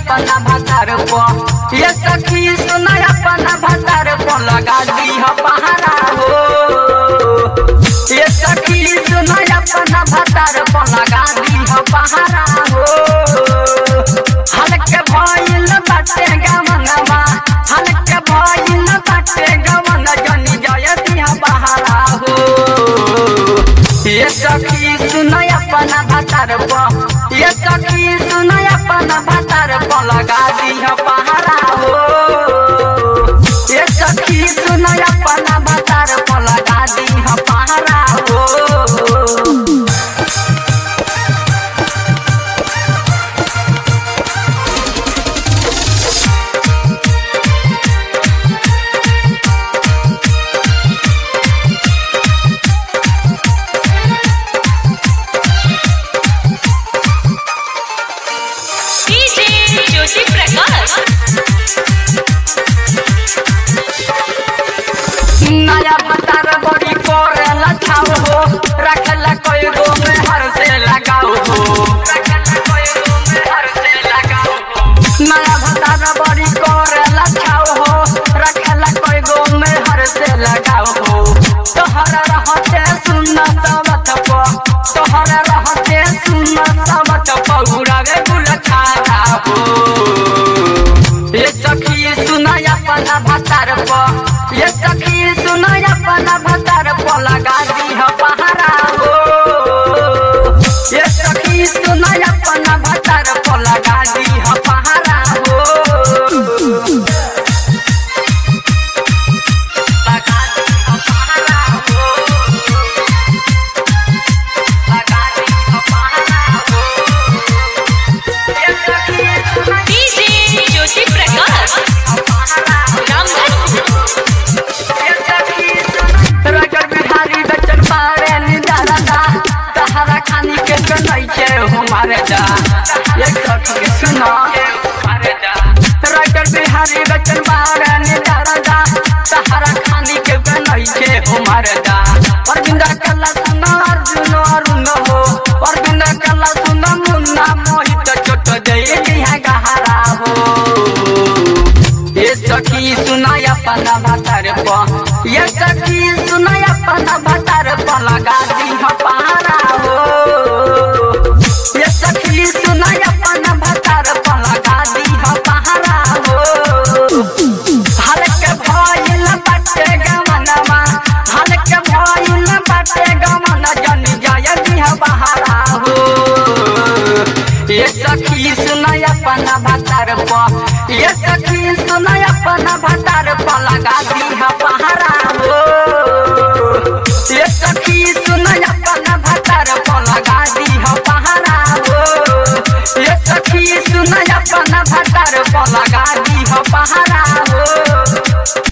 अपना भतार पर ये सखी सुना अपना भतार पर लगा दी हो पहाड़ा हो। ये सखी सुना अपना भतार पर लगा दी हो पहाड़ा हो। हल्के भइल बाटे गमनवा हल्के भइल बाटे गमन जनी जय दिया पहाड़ा हो। ये सखी सुना अपना भतार पर ये सखी सुना अपना भतार पर लगा दी हो पहाड़ा हो। ये सखी सुना अपना भतार पर लगा दी हो पहाड़ा हो। नया भतार बड़ी कोरेला छाव हो रखला कोई गो में हर से लगाओ हो। नया भतार बड़ी कोरेला छाव हो रखला कोई गो में हर से लगाओ हो। तोहरा रहते सुन सबत को तोहरा रहते सुन सबत को उड़ावे गुल छाड़ा हो। ये सखी सुना अपना भतार पर ये सखी सुना अपना भतार पर लगा दी हो पहाड़ा हो। ये सखी सुना अपना भतार पर लगा दी हो पहाड़ा हो। लगा दी हो पहाड़ा हो। लगा दी हो पहाड़ा हो। ये सखी सुना डीजे ज्योति प्रकाश खानी के नहीं के हमारे जा ये सखी सुना राइटर बिहारी बच्चन बारे निदारा जा सहारा खानी के नहीं के हमारे जा अरविंदा कला सुना अर्जुन अरुण हो अरविंदा कला सुना मुन्ना मोहित छोट दे दिया गहरा हो। ये सखी सुना अपना भतार पर ये सखी सुना अपना भतार पर लगा दी हो पहाड़ा हो। ये सखी सुना अपना भतार पर लगा दी हो पहाड़ा हो। हल्के भइल बाटे गमनवा हल्के भइल बाटे गमन जनी जय दिया पहाड़ा हो। ये सखी सुना अपना भतार पर ये